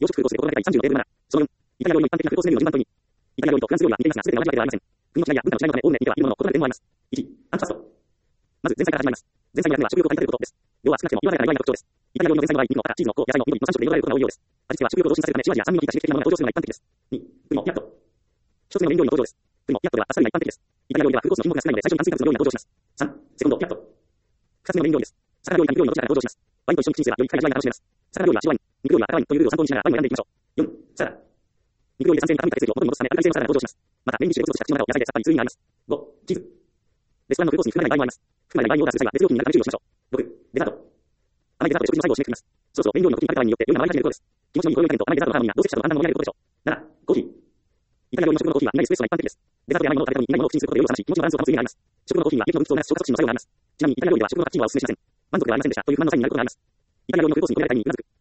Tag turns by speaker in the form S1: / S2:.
S1: 養殖空港で行われた第30のテーブルマナー。その4、イタリア料理の一般的な空港スメニューの順番問いに、イタリア料理とフランス料理は似ていますが、すべて同じわけではありません。国の違いや文化の違いのため、おおむね似てはいるものの、異なる点もあります。1、アンチファスト。まず、前菜から始まります。前菜に焼くのは食欲をかき立てることです。量は少なくても言われたら意外な特徴です。イタリア料理の前菜の場合、肉のからチーズの粉、野菜の緑の3色で彩られることが多いようです。味付けは食欲を増進させるため、塩味や酸味の効いた刺激的なものが登場するのが一般的です。2、プリモ、ピアット。一つ目のメイン料理の登場です。プリモ、ピアットではあっさりが一般的です。イタリア料理では空コースの品目が少ないので、最初に炭水化物の料理が登場します。3、セコンド、ピアット。二つ目のメイン料理です。魚料理か肉料理のどちらかが登場します。ワインと一緒に口にすればより深い味わいが楽しめます。魚料理は白ワイン、肉料理は赤ワインというルールを参考にしながらワインを選んでいきましょう。4、サラダ。肉料理で酸性に高めた血液を元に戻すため、アルカリ性のサラダが登場します。また、メインディッシュでごちそうした口の中を野菜でさっぱり通にがあります。5、チーズ。レストランの空コースに含まれない場合もあります。含まれない場合にオーダーする際は別料金になるため注意をしましょう。6、デザート。甘いデザートで食事の最後を締めくくります。そろそろメイン料理の時にかけたワインによって良い名前が始めることです。気持ちのいいほろ酔い加減と甘いデザートのハーモニーが同席者との判断の盛り上げることでしょう。7、コーヒー。イタリア料理の食後のコーヒーは苦いエスプレッソが一般的です。デザートで甘いものを食べたのに苦いものを口にすることで酔いを覚まし、気持ちのバランスを保つ意味があります。食後のコーヒーには激の分泌を促す消化促進の作用があります。ちなみにイタリア料理では食後のカプチーノはお勧めしません。満足ではありませんでしたという不満のサインになることがあります。イタリア料理の空コースに込められた意味にうなずく。